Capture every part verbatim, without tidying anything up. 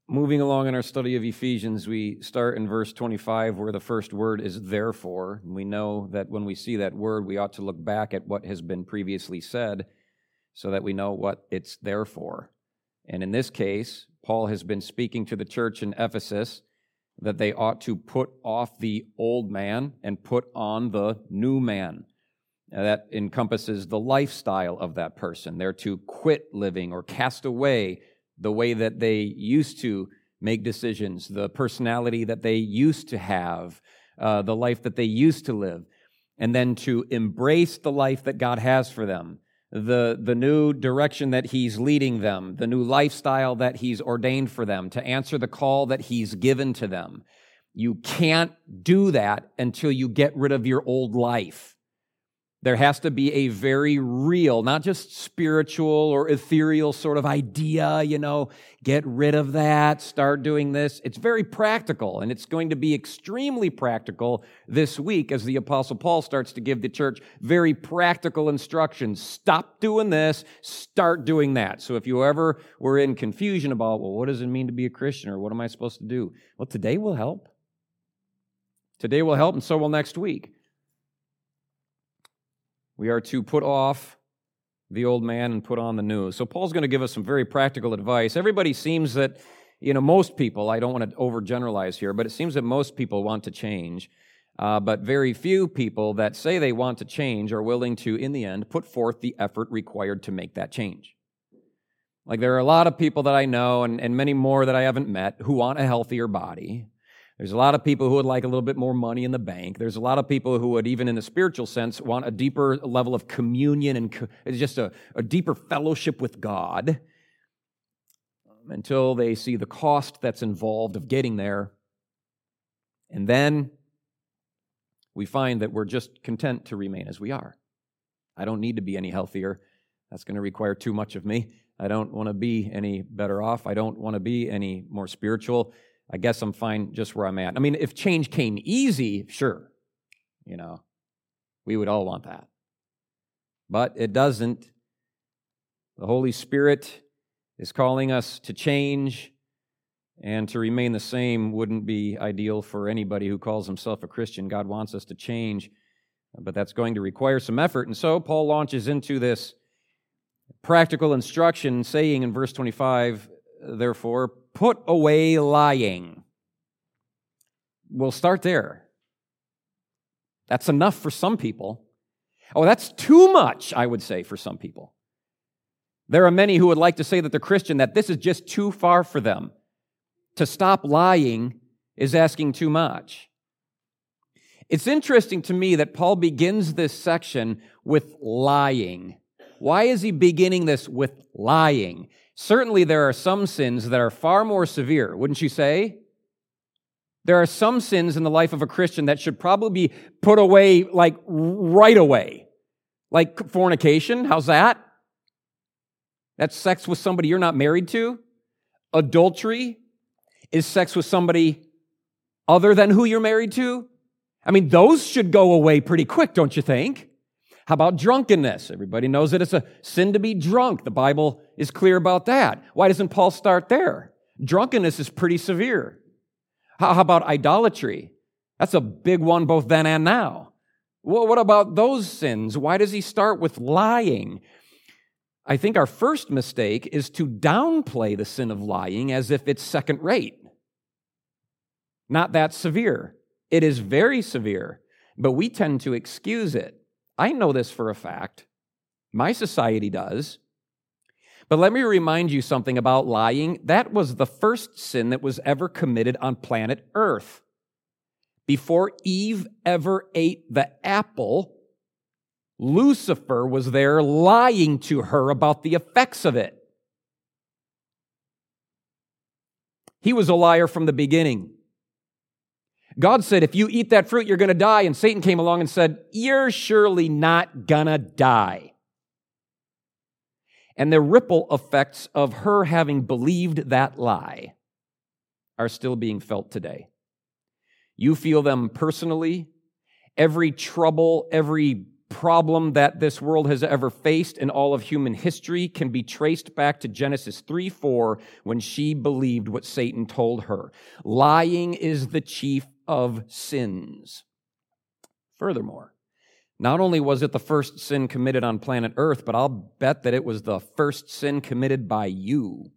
Moving along in our study of Ephesians, we start in verse twenty-five where the first word is therefore. And we know that when we see that word, we ought to look back at what has been previously said so that we know what it's there for. And in this case, Paul has been speaking to the church in Ephesus that they ought to put off the old man and put on the new man. Now, that encompasses the lifestyle of that person. They're to quit living or cast away the way that they used to make decisions, the personality that they used to have, uh, the life that they used to live, and then to embrace the life that God has for them, the, the new direction that He's leading them, the new lifestyle that He's ordained for them, to answer the call that He's given to them. You can't do that until you get rid of your old life. There has to be a very real, not just spiritual or ethereal sort of idea, you know, get rid of that, start doing this. It's very practical, and it's going to be extremely practical this week as the Apostle Paul starts to give the church very practical instructions. Stop doing this, start doing that. So if you ever were in confusion about, well, what does it mean to be a Christian, or what am I supposed to do? Well, today will help. Today will help, and so will next week. We are to put off the old man and put on the new. So Paul's going to give us some very practical advice. Everybody seems that, you know, most people, I don't want to overgeneralize here, but it seems that most people want to change. Uh, but very few people that say they want to change are willing to, in the end, put forth the effort required to make that change. Like there are a lot of people that I know, and, and many more that I haven't met, who want a healthier body. There's a lot of people who would like a little bit more money in the bank. There's a lot of people who would, even in the spiritual sense, want a deeper level of communion and co- it's just a, a deeper fellowship with God um, until they see the cost that's involved of getting there. And then we find that we're just content to remain as we are. I don't need to be any healthier. That's going to require too much of me. I don't want to be any better off. I don't want to be any more spiritual. I guess I'm fine just where I'm at. I mean, if change came easy, sure, you know, we would all want that. But it doesn't. The Holy Spirit is calling us to change, and to remain the same wouldn't be ideal for anybody who calls himself a Christian. God wants us to change, but that's going to require some effort. And so Paul launches into this practical instruction, saying in verse twenty-five, therefore, put away lying. We'll start there. That's enough for some people. Oh, that's too much, I would say, for some people. There are many who would like to say that they're Christian, that this is just too far for them. To stop lying is asking too much. It's interesting to me that Paul begins this section with lying. Why is he beginning this with lying? Certainly there are some sins that are far more severe, wouldn't you say? There are some sins in the life of a Christian that should probably be put away like right away. Like fornication, how's that? That's sex with somebody you're not married to. Adultery is sex with somebody other than who you're married to. I mean, those should go away pretty quick, don't you think? How about drunkenness? Everybody knows that it's a sin to be drunk. The Bible is clear about that. Why doesn't Paul start there? Drunkenness is pretty severe. How about idolatry? That's a big one both then and now. Well, what about those sins? Why does he start with lying? I think our first mistake is to downplay the sin of lying as if it's second rate. Not that severe. It is very severe, but we tend to excuse it. I know this for a fact. My society does. But let me remind you something about lying. That was the first sin that was ever committed on planet Earth. Before Eve ever ate the apple, Lucifer was there lying to her about the effects of it. He was a liar from the beginning. God said, if you eat that fruit, you're going to die. And Satan came along and said, you're surely not going to die. And the ripple effects of her having believed that lie are still being felt today. You feel them personally. Every trouble, every problem that this world has ever faced in all of human history can be traced back to Genesis three four, when she believed what Satan told her. Lying is the chief of sins. Furthermore, not only was it the first sin committed on planet Earth, but I'll bet that it was the first sin committed by you.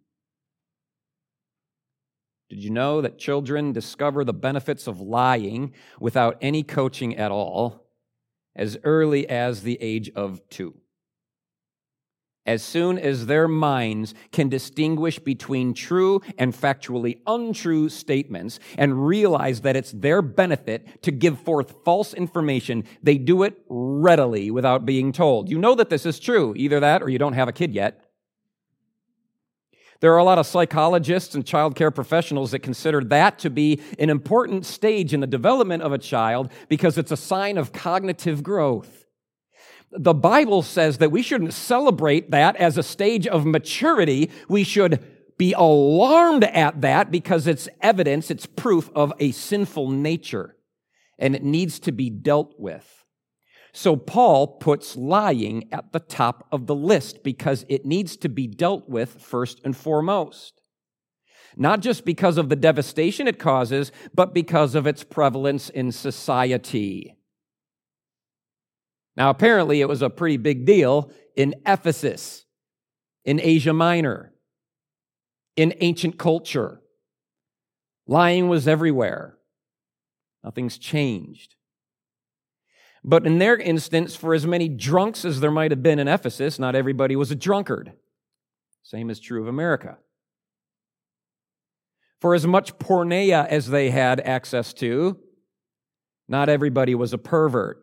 Did you know that children discover the benefits of lying without any coaching at all as early as the age of two? As soon as their minds can distinguish between true and factually untrue statements and realize that it's their benefit to give forth false information, they do it readily without being told. You know that this is true. Either that or you don't have a kid yet. There are a lot of psychologists and child care professionals that consider that to be an important stage in the development of a child because it's a sign of cognitive growth. The Bible says that we shouldn't celebrate that as a stage of maturity. We should be alarmed at that because it's evidence, it's proof of a sinful nature, and it needs to be dealt with. So Paul puts lying at the top of the list because it needs to be dealt with first and foremost. Not just because of the devastation it causes, but because of its prevalence in society. Now, apparently it was a pretty big deal in Ephesus, in Asia Minor, in ancient culture. Lying was everywhere. Nothing's changed. But in their instance, for as many drunks as there might have been in Ephesus, not everybody was a drunkard. Same is true of America. For as much porneia as they had access to, not everybody was a pervert.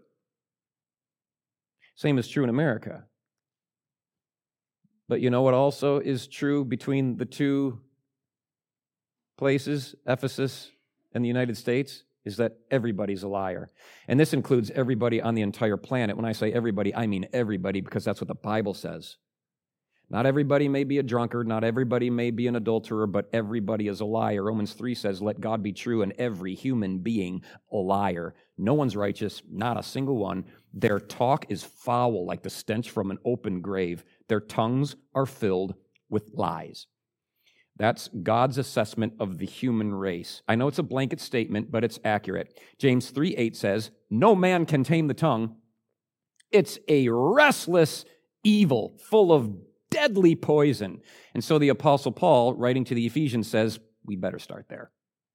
Same is true in America. But you know what also is true between the two places, Ephesus and the United States? Is that everybody's a liar. And this includes everybody on the entire planet. When I say everybody, I mean everybody, because that's what the Bible says. Not everybody may be a drunkard, not everybody may be an adulterer, but everybody is a liar. Romans three says, let God be true and every human being a liar. No one's righteous, not a single one. Their talk is foul like the stench from an open grave. Their tongues are filled with lies. That's God's assessment of the human race. I know it's a blanket statement, but it's accurate. James three eight says, no man can tame the tongue. It's a restless evil full of deadly poison. And so the Apostle Paul, writing to the Ephesians, says, we better start there.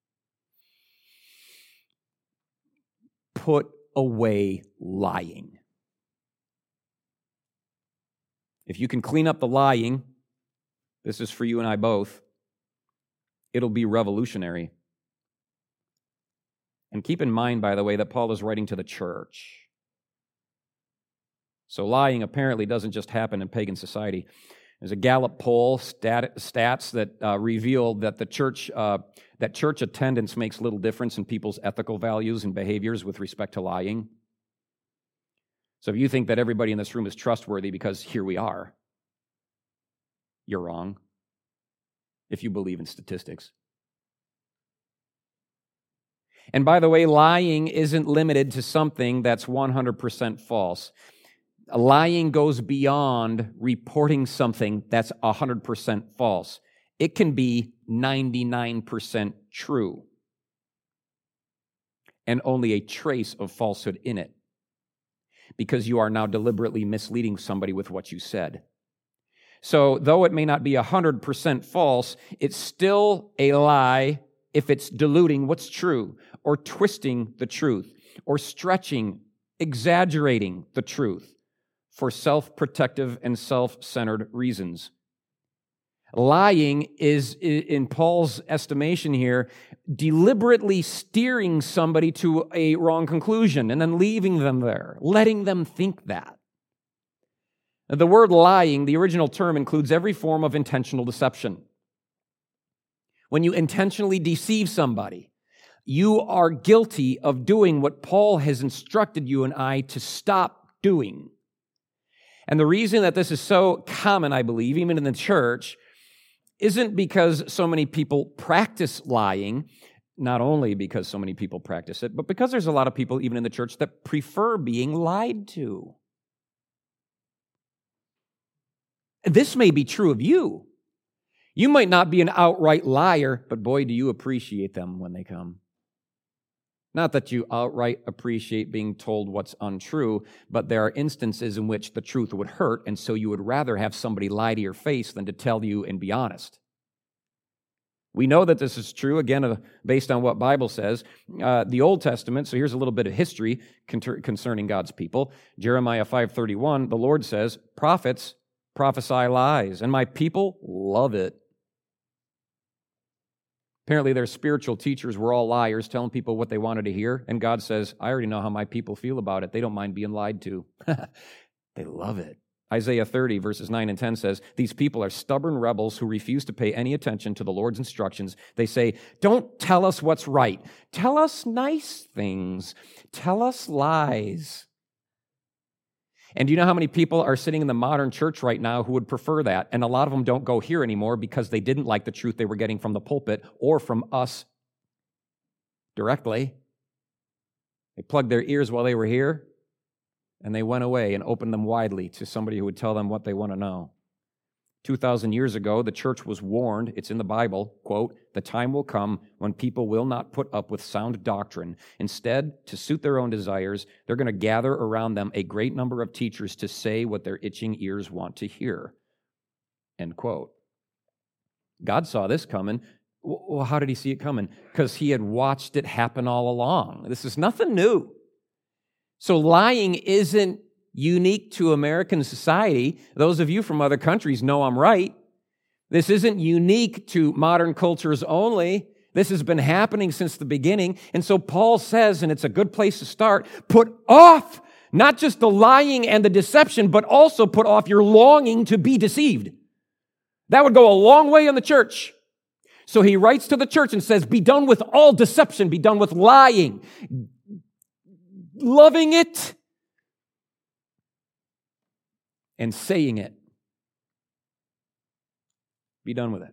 Put away lying. If you can clean up the lying, this is for you and I both, it'll be revolutionary. And keep in mind, by the way, that Paul is writing to the church. So lying apparently doesn't just happen in pagan society. There's a Gallup poll, stat, stats that uh, reveal that the church, uh, that church attendance makes little difference in people's ethical values and behaviors with respect to lying. So if you think that everybody in this room is trustworthy because here we are, you're wrong. If you believe in statistics. And by the way, lying isn't limited to something that's one hundred percent false. Lying goes beyond reporting something that's one hundred percent false. It can be ninety-nine percent true and only a trace of falsehood in it because you are now deliberately misleading somebody with what you said. So, though it may not be one hundred percent false, it's still a lie if it's diluting what's true, or twisting the truth, or stretching, exaggerating the truth for self-protective and self-centered reasons. Lying is, in Paul's estimation here, deliberately steering somebody to a wrong conclusion and then leaving them there, letting them think that. The word lying, the original term, includes every form of intentional deception. When you intentionally deceive somebody, you are guilty of doing what Paul has instructed you and I to stop doing. And the reason that this is so common, I believe, even in the church, isn't because so many people practice lying, not only because so many people practice it, but because there's a lot of people, even in the church, that prefer being lied to. This may be true of you. You might not be an outright liar, but boy, do you appreciate them when they come. Not that you outright appreciate being told what's untrue, but there are instances in which the truth would hurt, and so you would rather have somebody lie to your face than to tell you and be honest. We know that this is true, again, uh, based on what Bible says. Uh, the Old Testament, so here's a little bit of history con- concerning God's people. Jeremiah five thirty-one, the Lord says, prophets prophesy lies, and my people love it. Apparently their spiritual teachers were all liars, telling people what they wanted to hear, and God says, I already know how my people feel about it. They don't mind being lied to. They love it. Isaiah thirty, verses nine and ten says, these people are stubborn rebels who refuse to pay any attention to the Lord's instructions. They say, don't tell us what's right. Tell us nice things. Tell us lies. And do you know how many people are sitting in the modern church right now who would prefer that? And a lot of them don't go here anymore because they didn't like the truth they were getting from the pulpit or from us directly. They plugged their ears while they were here, and they went away and opened them widely to somebody who would tell them what they want to know. two thousand years ago, the church was warned, it's in the Bible, quote, the time will come when people will not put up with sound doctrine. Instead, to suit their own desires, they're going to gather around them a great number of teachers to say what their itching ears want to hear, end quote. God saw this coming. Well, how did he see it coming? Because he had watched it happen all along. This is nothing new. So lying isn't unique to American society. Those of you from other countries know I'm right. This isn't unique to modern cultures only. This has been happening since the beginning. And so Paul says, and it's a good place to start, put off not just the lying and the deception, but also put off your longing to be deceived. That would go a long way in the church. So he writes to the church and says, be done with all deception, be done with lying, loving it, and saying it. Be done with it.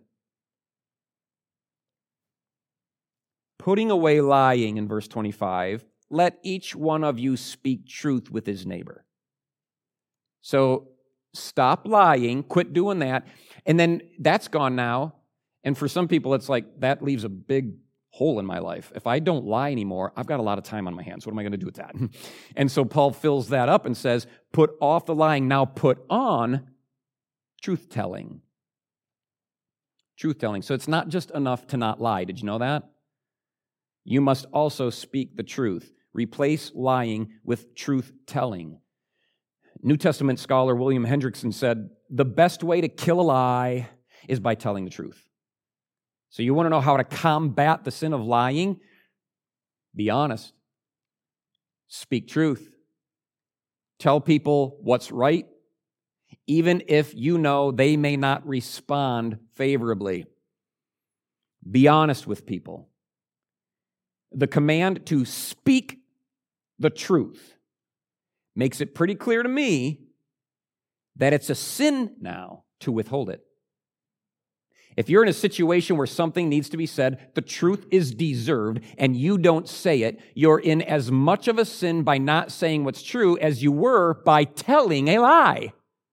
Putting away lying in verse twenty-five, let each one of you speak truth with his neighbor. So stop lying, quit doing that, and then that's gone now. And for some people, it's like that leaves a big hole in my life. If I don't lie anymore, I've got a lot of time on my hands. What am I going to do with that? And so Paul fills that up and says, put off the lying, now put on truth-telling. Truth-telling. So it's not just enough to not lie. Did you know that? You must also speak the truth. Replace lying with truth-telling. New Testament scholar William Hendrickson said, the best way to kill a lie is by telling the truth. So you want to know how to combat the sin of lying? Be honest. Speak truth. Tell people what's right, even if you know they may not respond favorably. Be honest with people. The command to speak the truth makes it pretty clear to me that it's a sin now to withhold it. If you're in a situation where something needs to be said, the truth is deserved, and you don't say it, you're in as much of a sin by not saying what's true as you were by telling a lie.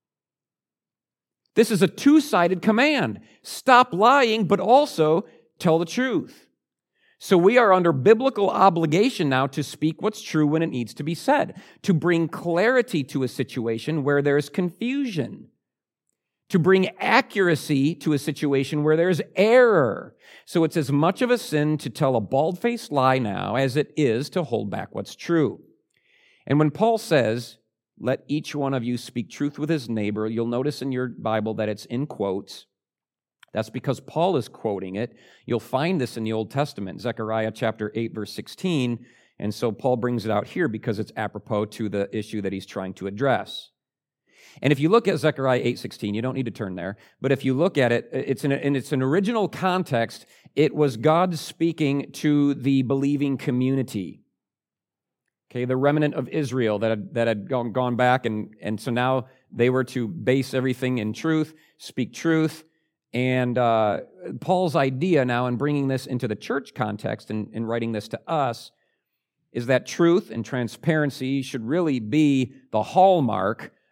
This is a two-sided command. Stop lying, but also tell the truth. So we are under biblical obligation now to speak what's true when it needs to be said, to bring clarity to a situation where there's confusion, to bring accuracy to a situation where there's error. So it's as much of a sin to tell a bald-faced lie now as it is to hold back what's true. And when Paul says, let each one of you speak truth with his neighbor, you'll notice in your Bible that it's in quotes. That's because Paul is quoting it. You'll find this in the Old Testament, Zechariah chapter eight, verse sixteen. And so Paul brings it out here because it's apropos to the issue that he's trying to address. And if you look at Zechariah eight sixteen, you don't need to turn there, but if you look at it, it's in, a, in its an original context, it was God speaking to the believing community, okay, the remnant of Israel that had, that had gone, gone back, and, and so now they were to base everything in truth, speak truth, and uh, Paul's idea now in bringing this into the church context and, and writing this to us is that truth and transparency should really be the hallmark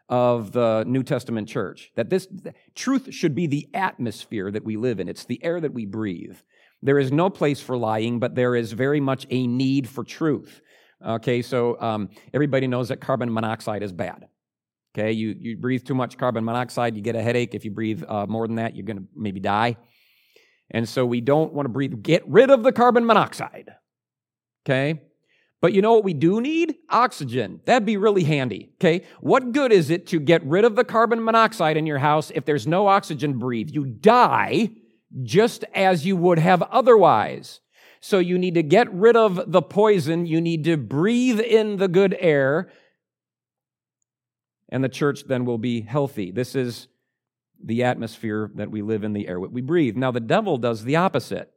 of the New Testament church, that this truth should be the atmosphere that we live in. It's the air that we breathe. There is no place for lying, but there is very much a need for truth. Okay, so um, everybody knows that carbon monoxide is bad. Okay, you, you breathe too much carbon monoxide, you get a headache. If you breathe uh, more than that, you're going to maybe die. And so we don't want to breathe. Get rid of the carbon monoxide. Okay? But you know what we do need? Oxygen. That'd be really handy. Okay? What good is it to get rid of the carbon monoxide in your house if there's no oxygen to breathe? You die just as you would have otherwise. So you need to get rid of the poison. You need to breathe in the good air. And the church then will be healthy. This is the atmosphere that we live in, the air that we breathe. Now, the devil does the opposite.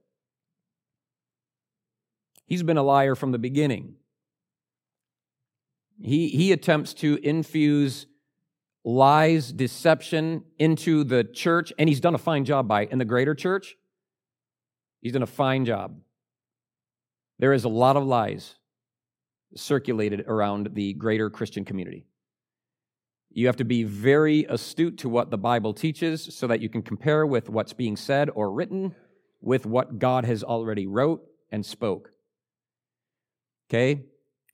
He's been a liar from the beginning. He, he attempts to infuse lies, deception into the church, and he's done a fine job by it. In the greater church, he's done a fine job. There is a lot of lies circulated around the greater Christian community. You have to be very astute to what the Bible teaches so that you can compare with what's being said or written with what God has already wrote and spoke. Okay?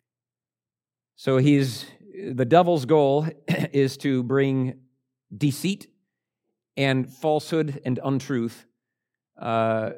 So he's the devil's goal is to bring deceit and falsehood and untruth uh,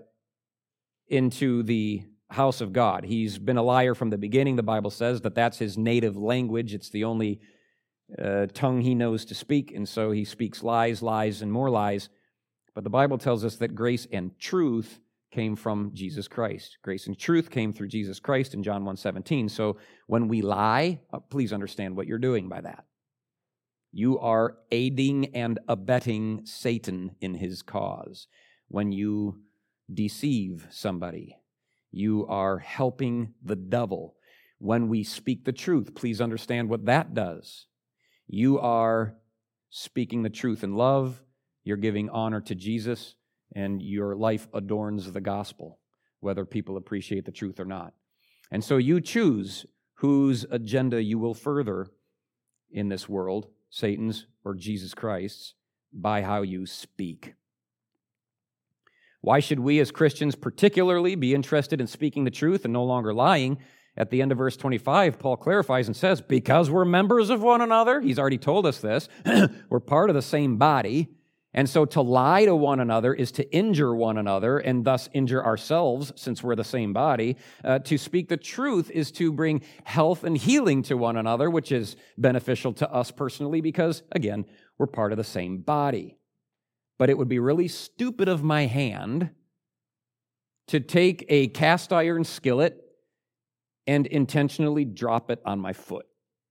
into the house of God. He's been a liar from the beginning. The Bible says that that's his native language. It's the only Uh, tongue he knows to speak, and so he speaks lies, lies, and more lies. But the Bible tells us that grace and truth came from Jesus Christ. Grace and truth came through Jesus Christ in John one seventeen. So when we lie, uh, please understand what you're doing by that. You are aiding and abetting Satan in his cause. When you deceive somebody, you are helping the devil. When we speak the truth, please understand what that does. You are speaking the truth in love, you're giving honor to Jesus, and your life adorns the gospel, whether people appreciate the truth or not. And so you choose whose agenda you will further in this world, Satan's or Jesus Christ's, by how you speak. Why should we as Christians particularly be interested in speaking the truth and no longer lying? At the end of verse twenty-five, Paul clarifies and says, because we're members of one another. He's already told us this. We're part of the same body. And so to lie to one another is to injure one another and thus injure ourselves since we're the same body. Uh, to speak the truth is to bring health and healing to one another, which is beneficial to us personally because, again, we're part of the same body. But it would be really stupid of my hand to take a cast iron skillet and intentionally drop it on my foot.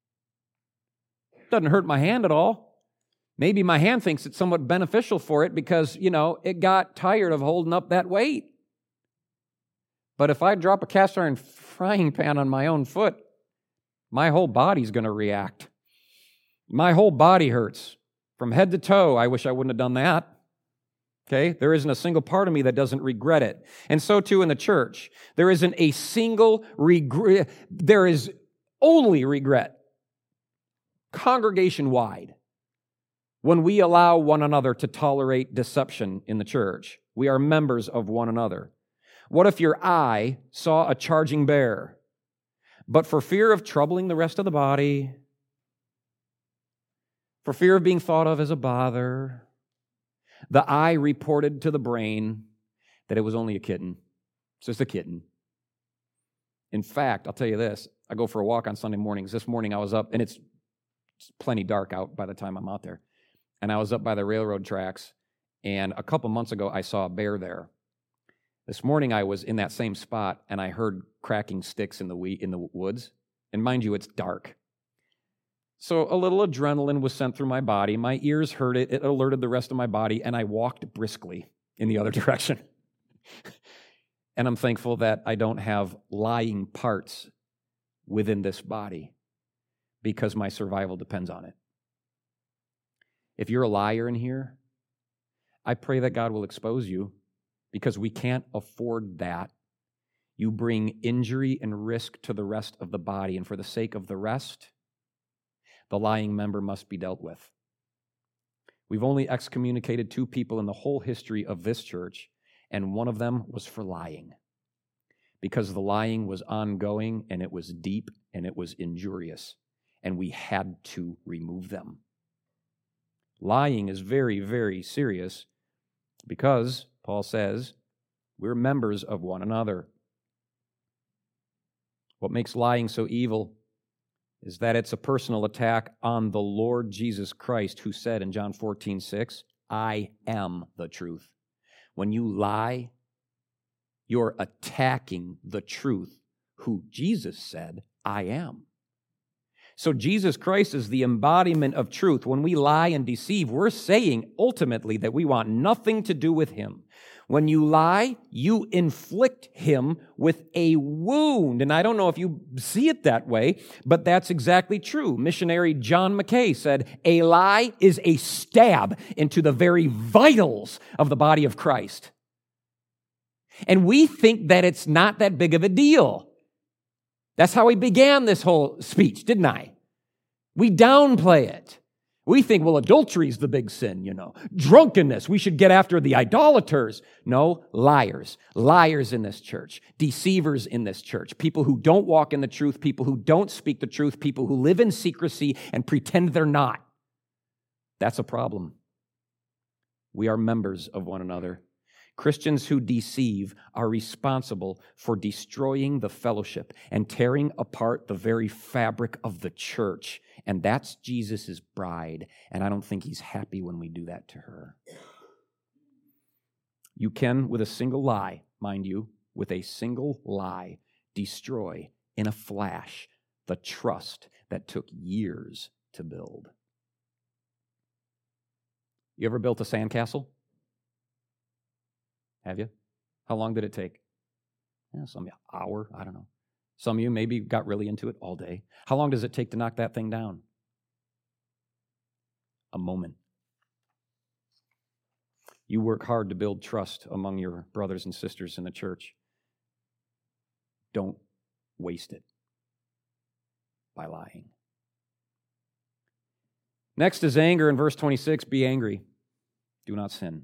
Doesn't hurt my hand at all. Maybe my hand thinks it's somewhat beneficial for it because, you know, it got tired of holding up that weight. But if I drop a cast iron frying pan on my own foot, my whole body's going to react. My whole body hurts. From head to toe, I wish I wouldn't have done that. Okay, there isn't a single part of me that doesn't regret it. And so too in the church. There isn't a single regret. There is only regret, congregation-wide, when we allow one another to tolerate deception in the church. We are members of one another. What if your eye saw a charging bear, but for fear of troubling the rest of the body, for fear of being thought of as a bother, the eye reported to the brain that it was only a kitten. It's just a kitten. In fact, I'll tell you this. I go for a walk on Sunday mornings. This morning I was up, and it's plenty dark out by the time I'm out there. And I was up by the railroad tracks, and a couple months ago I saw a bear there. This morning I was in that same spot, and I heard cracking sticks in the wheat in the woods. And mind you, it's dark. So a little adrenaline was sent through my body. My ears heard it. It alerted the rest of my body, and I walked briskly in the other direction. And I'm thankful that I don't have lying parts within this body because my survival depends on it. If you're a liar in here, I pray that God will expose you because we can't afford that. You bring injury and risk to the rest of the body, and for the sake of the rest, the lying member must be dealt with. We've only excommunicated two people in the whole history of this church, and one of them was for lying, because the lying was ongoing, and it was deep, and it was injurious, and we had to remove them. Lying is very, very serious because, Paul says, we're members of one another. What makes lying so evil is that it's a personal attack on the Lord Jesus Christ, who said in John fourteen six, I am the truth. When you lie, you're attacking the truth, who Jesus said, I am. So Jesus Christ is the embodiment of truth. When we lie and deceive, we're saying ultimately that we want nothing to do with him. When you lie, you inflict him with a wound. And I don't know if you see it that way, but that's exactly true. Missionary John Mackay said, a lie is a stab into the very vitals of the body of Christ. And we think that it's not that big of a deal. That's how he began this whole speech, didn't I? We downplay it. We think, well, adultery is the big sin, you know. Drunkenness, we should get after the idolaters. No, liars. Liars in this church. Deceivers in this church. People who don't walk in the truth. People who don't speak the truth. People who live in secrecy and pretend they're not. That's a problem. We are members of one another. Christians who deceive are responsible for destroying the fellowship and tearing apart the very fabric of the church. And that's Jesus' bride. And I don't think he's happy when we do that to her. You can, with a single lie, mind you, with a single lie, destroy in a flash the trust that took years to build. You ever built a sandcastle? Have you? How long did it take? Yeah, some hour, I don't know. Some of you maybe got really into it all day. How long does it take to knock that thing down? A moment. You work hard to build trust among your brothers and sisters in the church. Don't waste it by lying. Next is anger in verse twenty-six. Be angry. Do not sin.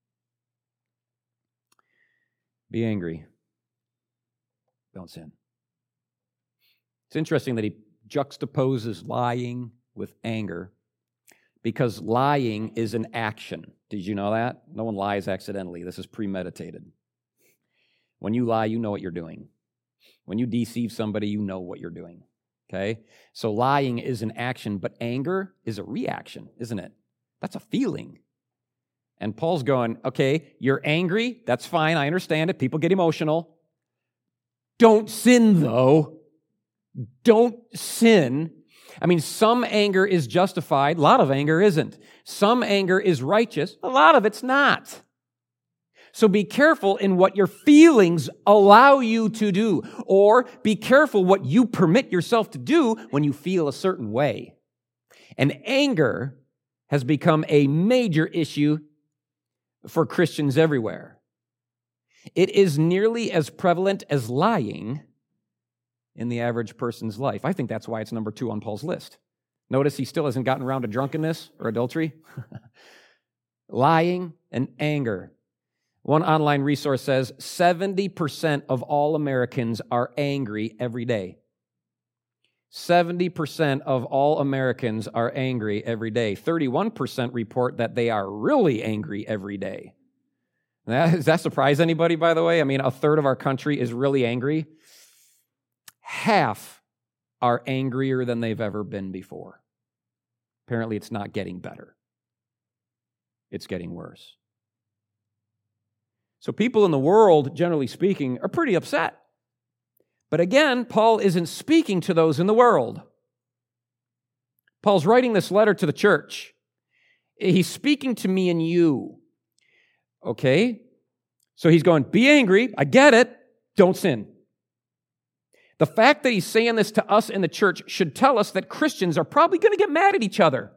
Be angry. Don't sin. It's interesting that he juxtaposes lying with anger because lying is an action. Did you know that? No one lies accidentally. This is premeditated. When you lie, you know what you're doing. When you deceive somebody, you know what you're doing. Okay? So lying is an action, but anger is a reaction, isn't it? That's a feeling. And Paul's going, okay, you're angry. That's fine. I understand it. People get emotional. Don't sin, though. Don't sin. I mean, some anger is justified. A lot of anger isn't. Some anger is righteous. A lot of it's not. So be careful in what your feelings allow you to do. Or be careful what you permit yourself to do when you feel a certain way. And anger has become a major issue for Christians everywhere. It is nearly as prevalent as lying in the average person's life. I think that's why it's number two on Paul's list. Notice he still hasn't gotten around to drunkenness or adultery. Lying and anger. One online resource says seventy percent of all Americans are angry every day. seventy percent of all Americans are angry every day. thirty-one percent report that they are really angry every day. Now, does that surprise anybody, by the way? I mean, a third of our country is really angry. Half are angrier than they've ever been before. Apparently, it's not getting better. It's getting worse. So people in the world, generally speaking, are pretty upset. But again, Paul isn't speaking to those in the world. Paul's writing this letter to the church. He's speaking to me and you. Okay? So he's going, be angry. I get it. Don't sin. The fact that he's saying this to us in the church should tell us that Christians are probably going to get mad at each other.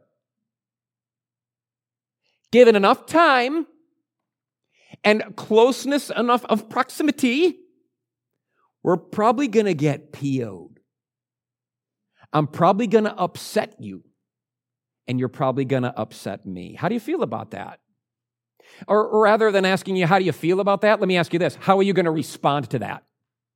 Given enough time and closeness enough of proximity, we're probably going to get P O'd. I'm probably going to upset you and you're probably going to upset me. How do you feel about that? Or, or rather than asking you, how do you feel about that? Let me ask you this. How are you going to respond to that?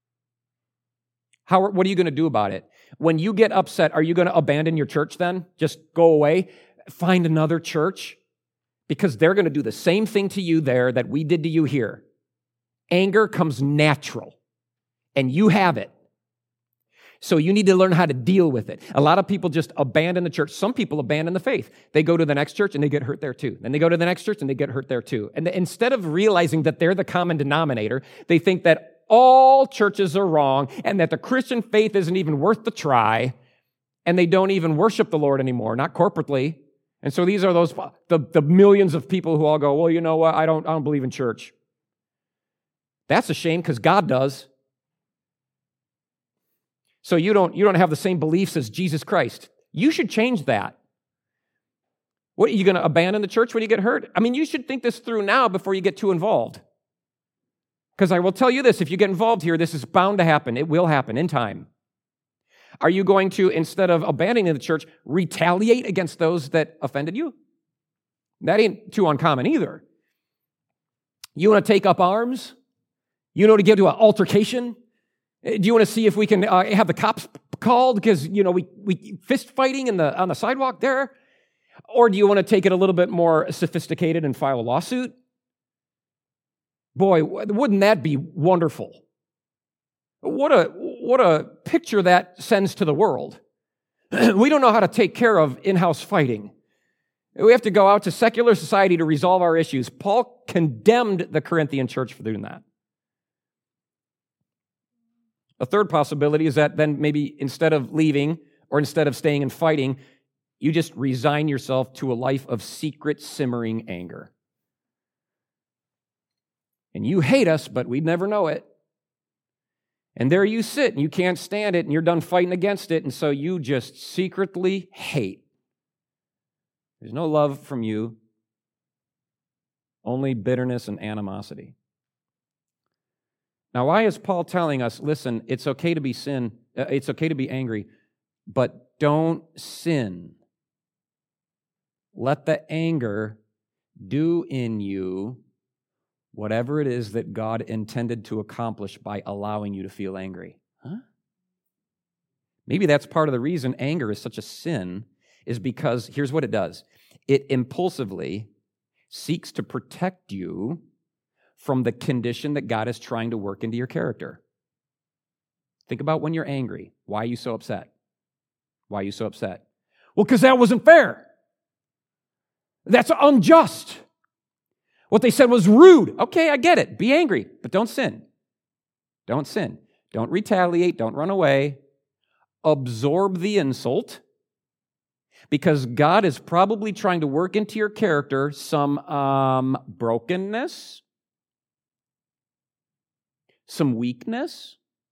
How, what are you going to do about it? When you get upset, are you going to abandon your church then? Just go away? Find another church? Because they're going to do the same thing to you there that we did to you here. Anger comes natural, and you have it. So you need to learn how to deal with it. A lot of people just abandon the church. Some people abandon the faith. They go to the next church and they get hurt there too. Then they go to the next church and they get hurt there too. And instead of realizing that they're the common denominator, they think that all churches are wrong and that the Christian faith isn't even worth the try, and they don't even worship the Lord anymore, not corporately. And so these are those the, the millions of people who all go, well, you know what, I don't, I don't believe in church. That's a shame because God does. So you don't, you don't have the same beliefs as Jesus Christ. You should change that. What, are you going to abandon the church when you get hurt? I mean, you should think this through now before you get too involved. Because I will tell you this, if you get involved here, this is bound to happen. It will happen in time. Are you going to, instead of abandoning the church, retaliate against those that offended you? That ain't too uncommon either. You want to take up arms? You know, to get to an altercation? Do you want to see if we can uh, have the cops called because, you know, we, we fist fighting in the, on the sidewalk there? Or do you want to take it a little bit more sophisticated and file a lawsuit? Boy, wouldn't that be wonderful? What a, what a picture that sends to the world. We don't know how to take care of in-house fighting. We have to go out to secular society to resolve our issues. Paul condemned the Corinthian church for doing that. A third possibility is that then maybe instead of leaving or instead of staying and fighting, you just resign yourself to a life of secret, simmering anger. And you hate us, but we'd never know it. And there you sit, and you can't stand it, and you're done fighting against it, and so you just secretly hate. There's no love from you, only bitterness and animosity. Now, why is Paul telling us, listen, it's okay to be sin, uh, it's okay to be angry, but don't sin. Let the anger do in you whatever it is that God intended to accomplish by allowing you to feel angry. Huh? Maybe that's part of the reason anger is such a sin, is because here's what it does. It impulsively seeks to protect you from the condition that God is trying to work into your character. Think about when you're angry. Why are you so upset? Why are you so upset? Well, because that wasn't fair. That's unjust. What they said was rude. Okay, I get it. Be angry, but don't sin. Don't sin. Don't retaliate. Don't run away. Absorb the insult, because God is probably trying to work into your character some um, brokenness, some weakness,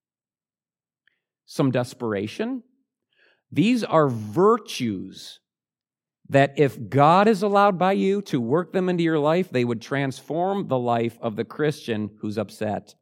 some desperation. These are virtues that if God is allowed by you to work them into your life, they would transform the life of the Christian who's upset.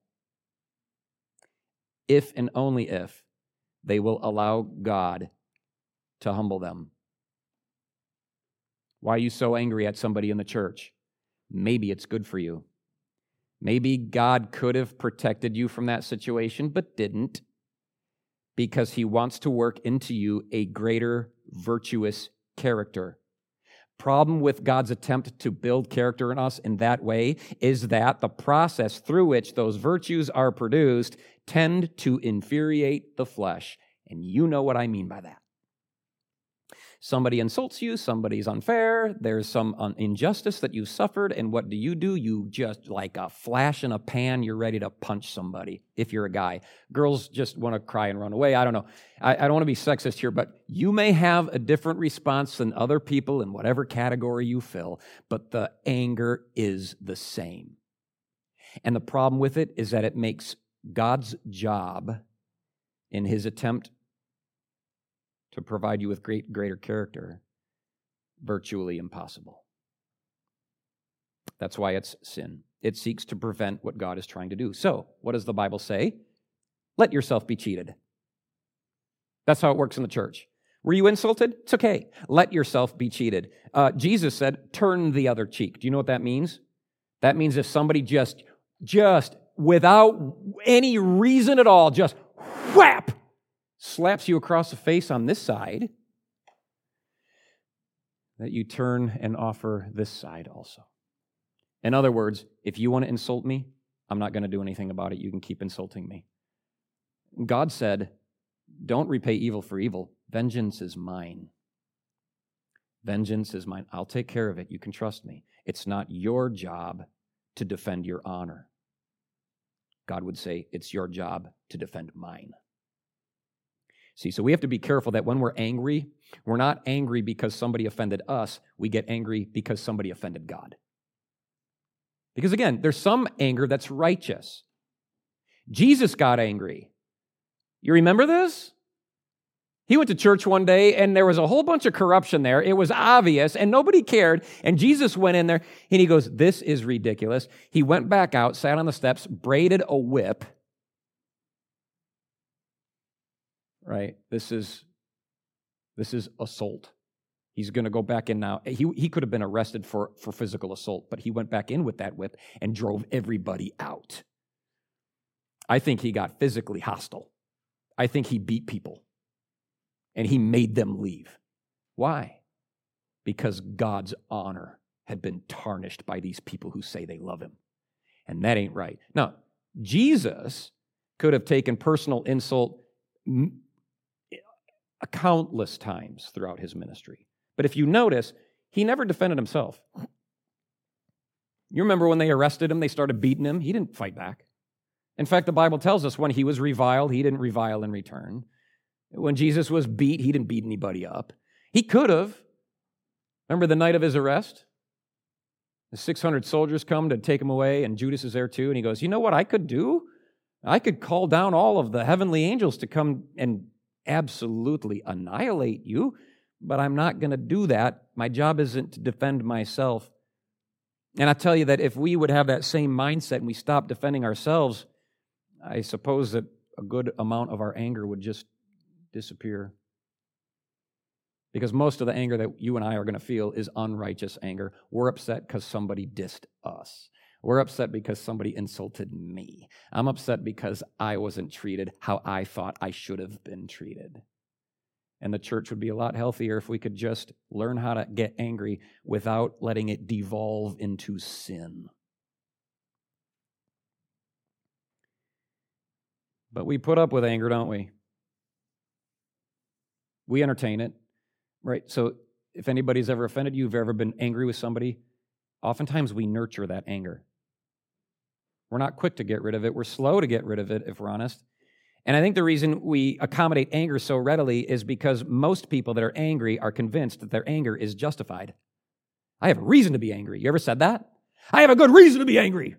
If and only if they will allow God to humble them. Why are you so angry at somebody in the church? Maybe it's good for you. Maybe God could have protected you from that situation, but didn't, because he wants to work into you a greater virtuous character. Problem with God's attempt to build character in us in that way is that the process through which those virtues are produced tend to infuriate the flesh. And you know what I mean by that. Somebody insults you, somebody's unfair, there's some un- injustice that you suffered, and what do you do? You just, like a flash in a pan, you're ready to punch somebody if you're a guy. Girls just want to cry and run away. I don't know. I, I don't want to be sexist here, but you may have a different response than other people in whatever category you fill, but the anger is the same. And the problem with it is that it makes God's job in his attempt to provide you with great, greater character, virtually impossible. That's why it's sin. It seeks to prevent what God is trying to do. So, what does the Bible say? Let yourself be cheated. That's how it works in the church. Were you insulted? It's okay. Let yourself be cheated. Uh, Jesus said, turn the other cheek. Do you know what that means? That means if somebody just, just without any reason at all, just whap, slaps you across the face on this side, that you turn and offer this side also. In other words, if you want to insult me, I'm not going to do anything about it. You can keep insulting me. God said, don't repay evil for evil. Vengeance is mine. Vengeance is mine. I'll take care of it. You can trust me. It's not your job to defend your honor. God would say, it's your job to defend mine. See, so we have to be careful that when we're angry, we're not angry because somebody offended us. We get angry because somebody offended God. Because again, there's some anger that's righteous. Jesus got angry. You remember this? He went to church one day, and there was a whole bunch of corruption there. It was obvious, and nobody cared. And Jesus went in there, and he goes, this is ridiculous. He went back out, sat on the steps, braided a whip. Right? This is, this is assault. He's going to go back in now. He, he could have been arrested for, for physical assault, but he went back in with that whip and drove everybody out. I think he got physically hostile. I think he beat people. And he made them leave. Why? Because God's honor had been tarnished by these people who say they love him. And that ain't right. Now, Jesus could have taken personal insult countless times throughout his ministry. But if you notice, he never defended himself. You remember when they arrested him, they started beating him? He didn't fight back. In fact, the Bible tells us when he was reviled, he didn't revile in return. When Jesus was beat, he didn't beat anybody up. He could have. Remember the night of his arrest? The six hundred soldiers come to take him away, and Judas is there too, and he goes, you know what I could do? I could call down all of the heavenly angels to come and absolutely annihilate you, but I'm not going to do that. My job isn't to defend myself. And I tell you that if we would have that same mindset and we stop defending ourselves, I suppose that a good amount of our anger would just disappear. Because most of the anger that you and I are going to feel is unrighteous anger. We're upset because somebody dissed us. We're upset because somebody insulted me. I'm upset because I wasn't treated how I thought I should have been treated. And the church would be a lot healthier if we could just learn how to get angry without letting it devolve into sin. But we put up with anger, don't we? We entertain it, right? So if anybody's ever offended you, you've ever been angry with somebody, oftentimes we nurture that anger. We're not quick to get rid of it. We're slow to get rid of it, if we're honest. And I think the reason we accommodate anger so readily is because most people that are angry are convinced that their anger is justified. I have a reason to be angry. You ever said that? I have a good reason to be angry.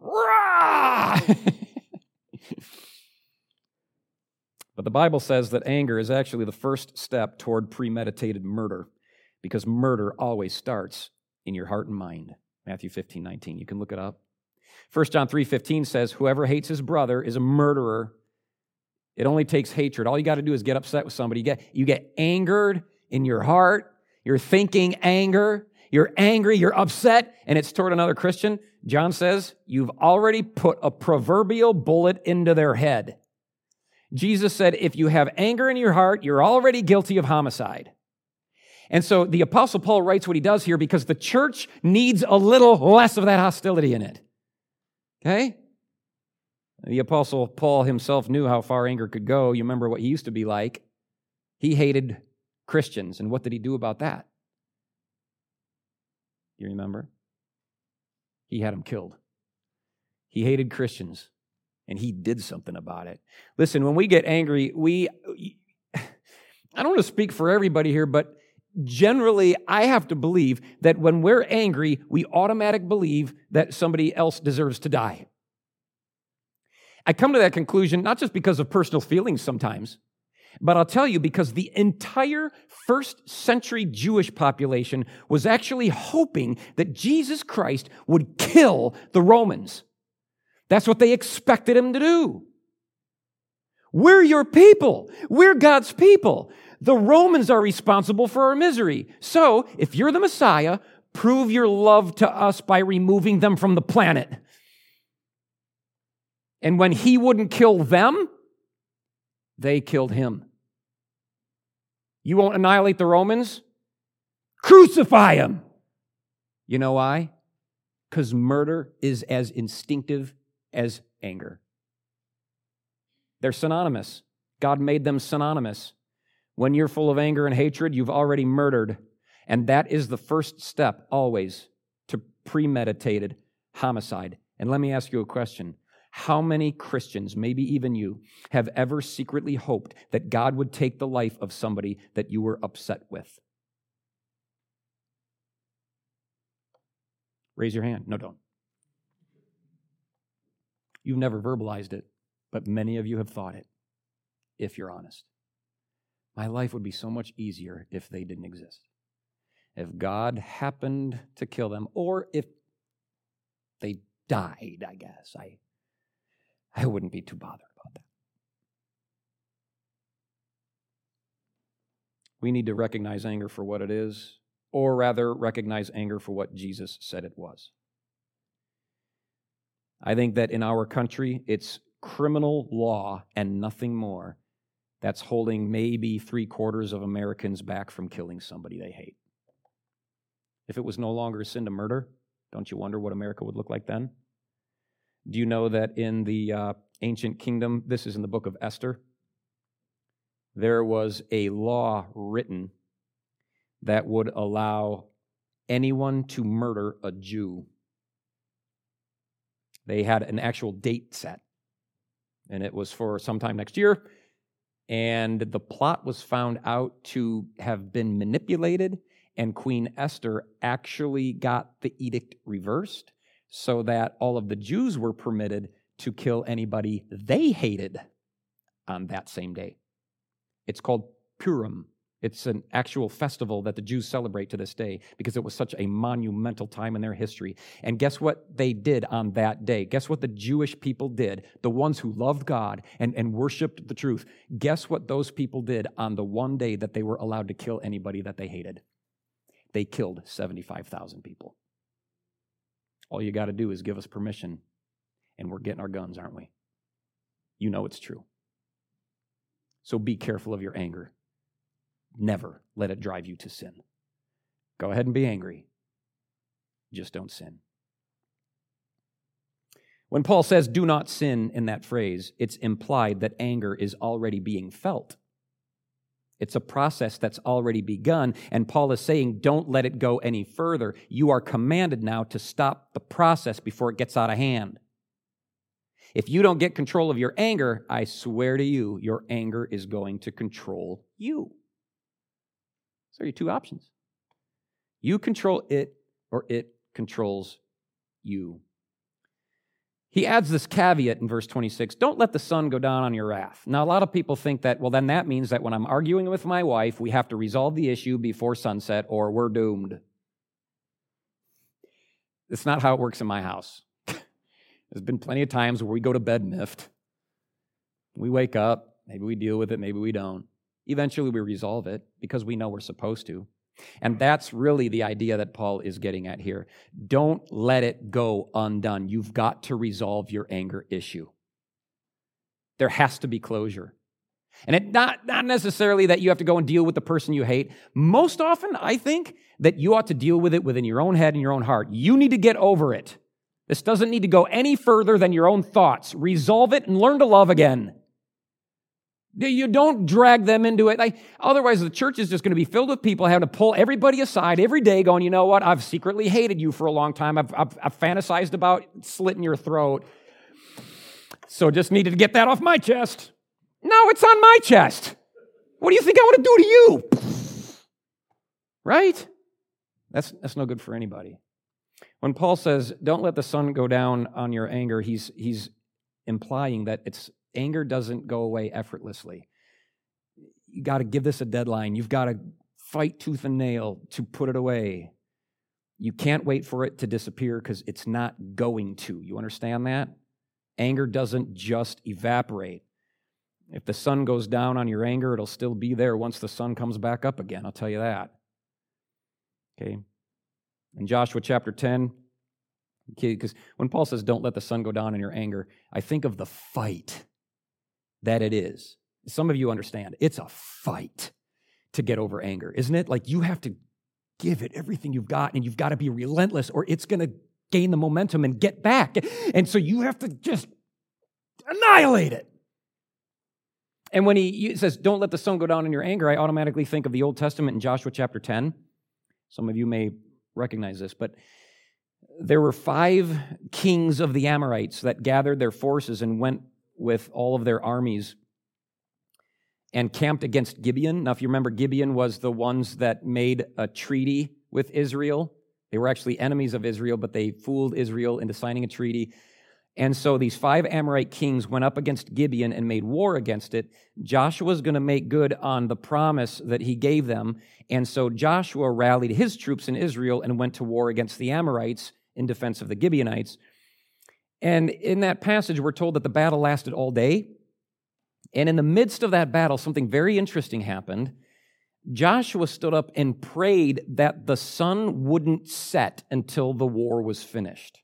But the Bible says that anger is actually the first step toward premeditated murder, because murder always starts in your heart and mind. Matthew fifteen nineteen. You can look it up. First John three fifteen says, whoever hates his brother is a murderer. It only takes hatred. All you got to do is get upset with somebody. You get, you get angered in your heart. You're thinking anger. You're angry. You're upset. And it's toward another Christian. John says, you've already put a proverbial bullet into their head. Jesus said, if you have anger in your heart, you're already guilty of homicide. And so the Apostle Paul writes what he does here because the church needs a little less of that hostility in it. Okay? The Apostle Paul himself knew how far anger could go. You remember what he used to be like. He hated Christians. And what did he do about that? You remember? He had them killed. He hated Christians. And he did something about it. Listen, when we get angry, we, I don't want to speak for everybody here, but generally I have to believe that when we're angry, we automatically believe that somebody else deserves to die. I come to that conclusion not just because of personal feelings sometimes, but I'll tell you because the entire first century Jewish population was actually hoping that Jesus Christ would kill the Romans. That's what they expected him to do. We're your people. We're God's people. The Romans are responsible for our misery. So, if you're the Messiah, prove your love to us by removing them from the planet. And when he wouldn't kill them, they killed him. You won't annihilate the Romans? Crucify them! You know why? Because murder is as instinctive as anger. They're synonymous. God made them synonymous. When you're full of anger and hatred, you've already murdered. And that is the first step, always, to premeditated homicide. And let me ask you a question. How many Christians, maybe even you, have ever secretly hoped that God would take the life of somebody that you were upset with? Raise your hand. No, don't. You've never verbalized it, but many of you have thought it, if you're honest. My life would be so much easier if they didn't exist. If God happened to kill them, or if they died, I guess, I, I wouldn't be too bothered about that. We need to recognize anger for what it is, or rather recognize anger for what Jesus said it was. I think that in our country, it's criminal law and nothing more that's holding maybe three quarters of Americans back from killing somebody they hate. If it was no longer a sin to murder, don't you wonder what America would look like then? Do you know that in the uh, ancient kingdom, this is in the book of Esther, there was a law written that would allow anyone to murder a Jew. They had an actual date set, and it was for sometime next year, and the plot was found out to have been manipulated, and Queen Esther actually got the edict reversed so that all of the Jews were permitted to kill anybody they hated on that same day. It's called Purim. It's an actual festival that the Jews celebrate to this day because it was such a monumental time in their history. And guess what they did on that day? Guess what the Jewish people did? The ones who loved God and, and worshiped the truth. Guess what those people did on the one day that they were allowed to kill anybody that they hated? They killed seventy-five thousand people. All you got to do is give us permission, and we're getting our guns, aren't we? You know it's true. So be careful of your anger. Never let it drive you to sin. Go ahead and be angry. Just don't sin. When Paul says, do not sin in that phrase, it's implied that anger is already being felt. It's a process that's already begun, and Paul is saying, don't let it go any further. You are commanded now to stop the process before it gets out of hand. If you don't get control of your anger, I swear to you, your anger is going to control you. So are your two options. You control it, or it controls you. He adds this caveat in verse twenty-six, don't let the sun go down on your wrath. Now, a lot of people think that, well, then that means that when I'm arguing with my wife, we have to resolve the issue before sunset or we're doomed. It's not how it works in my house. There's been plenty of times where we go to bed miffed. We wake up, maybe we deal with it, maybe we don't. Eventually we resolve it because we know we're supposed to. And that's really the idea that Paul is getting at here. Don't let it go undone. You've got to resolve your anger issue. There has to be closure. And it not, not necessarily that you have to go and deal with the person you hate. Most often, I think that you ought to deal with it within your own head and your own heart. You need to get over it. This doesn't need to go any further than your own thoughts. Resolve it and learn to love again. You don't drag them into it. Like, otherwise, the church is just going to be filled with people having to pull everybody aside every day going, you know what, I've secretly hated you for a long time. I've, I've, I've fantasized about slitting your throat. So just needed to get that off my chest. No, it's on my chest. What do you think I want to do to you? Right? That's, that's no good for anybody. When Paul says, don't let the sun go down on your anger, he's, he's implying that it's anger doesn't go away effortlessly. You got to give this a deadline. You've got to fight tooth and nail to put it away. You can't wait for it to disappear because it's not going to. You understand that? Anger doesn't just evaporate. If the sun goes down on your anger, it'll still be there once the sun comes back up again. I'll tell you that. Okay? In Joshua chapter ten, because when Paul says, don't let the sun go down in your anger, I think of the fight that it is. Some of you understand. It's a fight to get over anger, isn't it? Like you have to give it everything you've got, and you've got to be relentless, or it's going to gain the momentum and get back. And so you have to just annihilate it. And when he says, don't let the sun go down in your anger, I automatically think of the Old Testament in Joshua chapter ten. Some of you may recognize this, but there were five kings of the Amorites that gathered their forces and went with all of their armies and camped against Gibeon. Now, if you remember, Gibeon was the ones that made a treaty with Israel. They were actually enemies of Israel, but they fooled Israel into signing a treaty. And so these five Amorite kings went up against Gibeon and made war against it. Joshua's going to make good on the promise that he gave them. And so Joshua rallied his troops in Israel and went to war against the Amorites in defense of the Gibeonites. And in that passage, we're told that the battle lasted all day. And in the midst of that battle, something very interesting happened. Joshua stood up and prayed that the sun wouldn't set until the war was finished.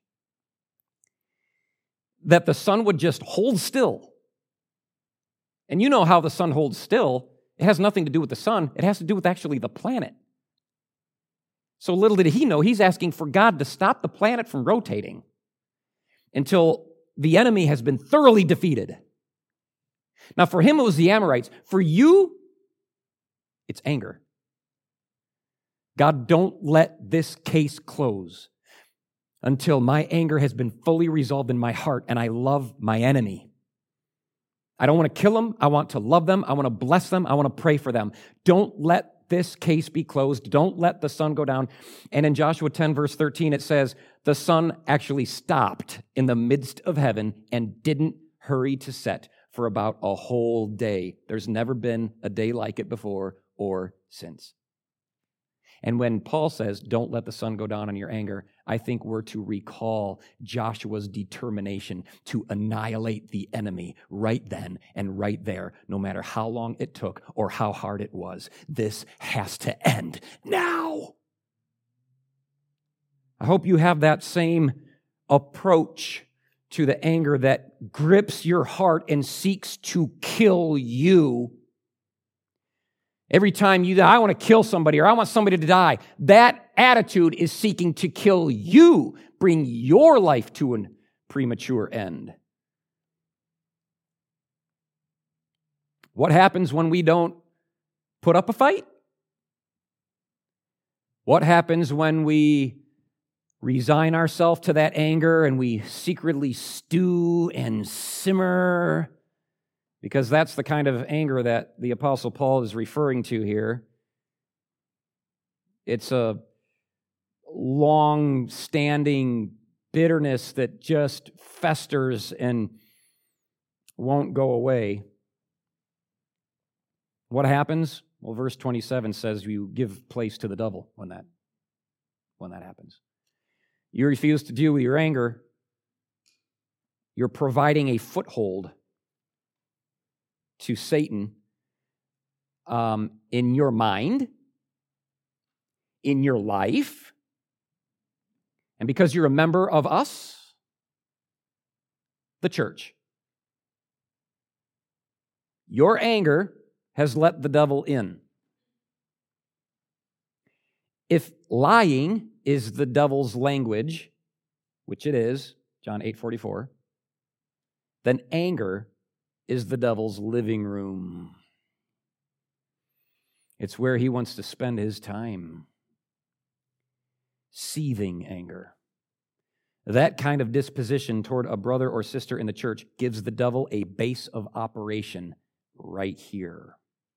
That the sun would just hold still. And you know how the sun holds still. It has nothing to do with the sun. It has to do with actually the planet. So little did he know, he's asking for God to stop the planet from rotating until the enemy has been thoroughly defeated. Now, for him, it was the Amorites. For you, it's anger. God, don't let this case close until my anger has been fully resolved in my heart and I love my enemy. I don't want to kill them. I want to love them. I want to bless them. I want to pray for them. Don't let this case be closed. Don't let the sun go down. And in Joshua ten, verse thirteen, it says, the sun actually stopped in the midst of heaven and didn't hurry to set for about a whole day. There's never been a day like it before or since. And when Paul says, don't let the sun go down on your anger, I think we're to recall Joshua's determination to annihilate the enemy right then and right there, no matter how long it took or how hard it was. This has to end now. I hope you have that same approach to the anger that grips your heart and seeks to kill you. Every time you, I want to kill somebody or I want somebody to die, that attitude is seeking to kill you, bring your life to a premature end. What happens when we don't put up a fight? What happens when we resign ourselves to that anger and we secretly stew and simmer? Because that's the kind of anger that the Apostle Paul is referring to here. It's a long-standing bitterness that just festers and won't go away. What happens? Well, verse twenty-seven says you give place to the devil when that, when that happens. You refuse to deal with your anger. You're providing a foothold to Satan um, in your mind, in your life, and because you're a member of us, the church. Your anger has let the devil in. If lying is the devil's language, which it is, John eight forty-four, then anger is the devil's living room. It's where he wants to spend his time. Seething anger. That kind of disposition toward a brother or sister in the church gives the devil a base of operation right here.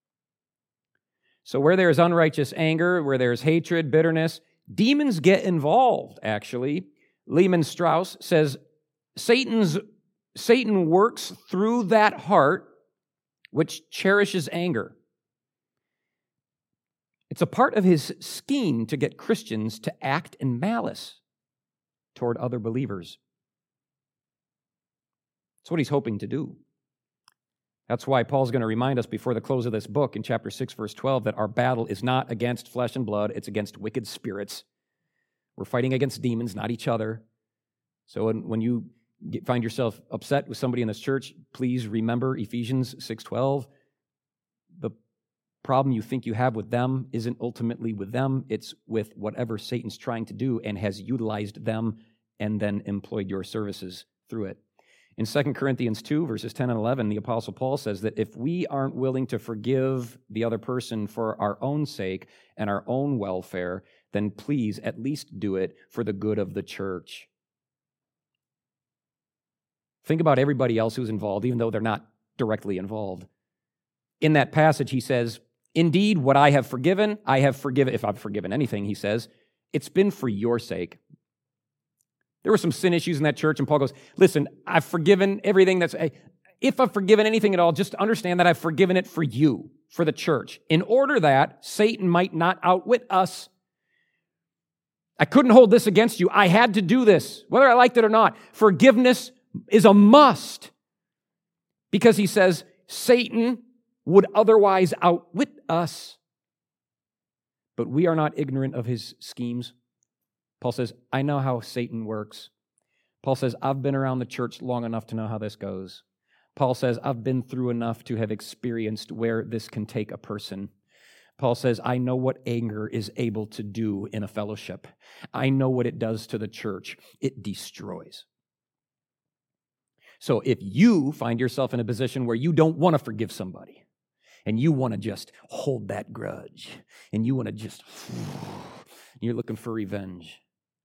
So where there's unrighteous anger, where there's hatred, bitterness, demons get involved, actually. Lehman Strauss says, Satan's Satan works through that heart which cherishes anger. It's a part of his scheme to get Christians to act in malice toward other believers. That's what he's hoping to do. That's why Paul's going to remind us before the close of this book in chapter six, verse twelve, that our battle is not against flesh and blood, it's against wicked spirits. We're fighting against demons, not each other. So when, when you get, find yourself upset with somebody in this church, please remember Ephesians six twelve. The problem you think you have with them isn't ultimately with them, it's with whatever Satan's trying to do and has utilized them and then employed your services through it. In Second Corinthians two, verses ten and eleven, the Apostle Paul says that if we aren't willing to forgive the other person for our own sake and our own welfare, then please at least do it for the good of the church. Think about everybody else who's involved, even though they're not directly involved. In that passage, he says, indeed, what I have forgiven, I have forgiven. If I've forgiven anything, he says, it's been for your sake. There were some sin issues in that church, and Paul goes, listen, I've forgiven everything that's, if I've forgiven anything at all, just understand that I've forgiven it for you, for the church, in order that Satan might not outwit us. I couldn't hold this against you. I had to do this, whether I liked it or not. Forgiveness is a must, because he says Satan would otherwise outwit us. But we are not ignorant of his schemes. Paul says, I know how Satan works. Paul says, I've been around the church long enough to know how this goes. Paul says, I've been through enough to have experienced where this can take a person. Paul says, I know what anger is able to do in a fellowship. I know what it does to the church. It destroys. So if you find yourself in a position where you don't want to forgive somebody, and you want to just hold that grudge, and you want to just, you're looking for revenge,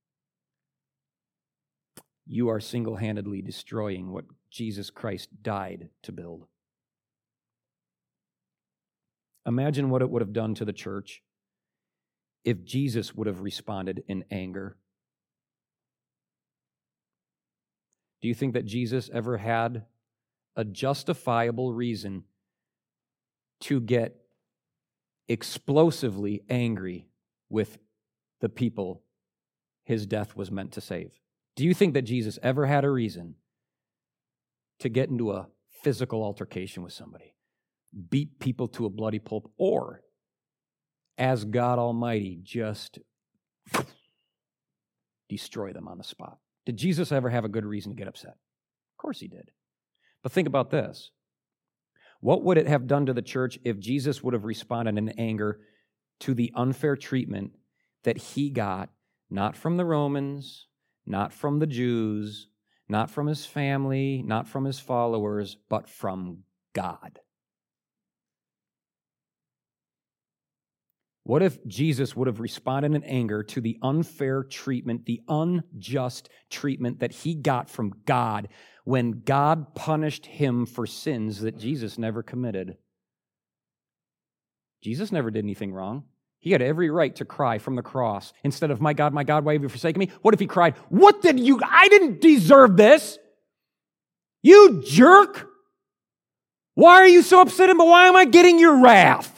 you are single-handedly destroying what Jesus Christ died to build. Imagine what it would have done to the church if Jesus would have responded in anger. Do you think that Jesus ever had a justifiable reason to get explosively angry with the people his death was meant to save? Do you think that Jesus ever had a reason to get into a physical altercation with somebody, beat people to a bloody pulp, or, as God Almighty, just destroy them on the spot? Did Jesus ever have a good reason to get upset? Of course he did. But think about this. What would it have done to the church if Jesus would have responded in anger to the unfair treatment that he got, not from the Romans, not from the Jews, not from his family, not from his followers, but from God? What if Jesus would have responded in anger to the unfair treatment, the unjust treatment that he got from God when God punished him for sins that Jesus never committed? Jesus never did anything wrong. He had every right to cry from the cross. Instead of, my God, my God, why have you forsaken me? What if he cried, what did you, I didn't deserve this. You jerk. Why are you so upset? But why am I getting your wrath?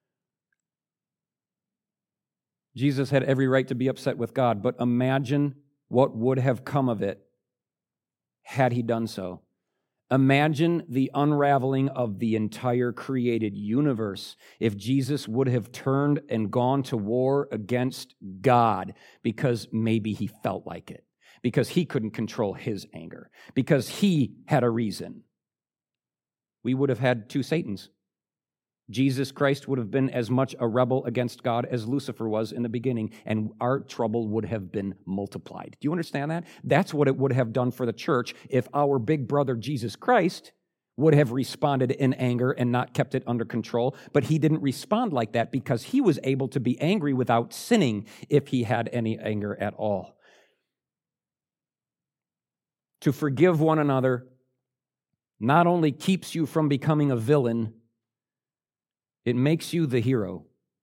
Jesus had every right to be upset with God, but imagine what would have come of it had he done so. Imagine the unraveling of the entire created universe if Jesus would have turned and gone to war against God because maybe he felt like it, because he couldn't control his anger, because he had a reason. We would have had two Satans. Jesus Christ would have been as much a rebel against God as Lucifer was in the beginning, and our trouble would have been multiplied. Do you understand that? That's what it would have done for the church if our big brother Jesus Christ would have responded in anger and not kept it under control. But he didn't respond like that because he was able to be angry without sinning if he had any anger at all. To forgive one another not only keeps you from becoming a villain, it makes you the hero.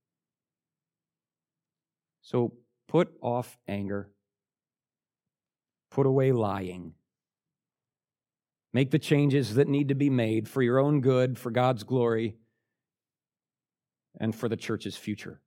So put off anger. Put away lying. Make the changes that need to be made for your own good, for God's glory, and for the church's future.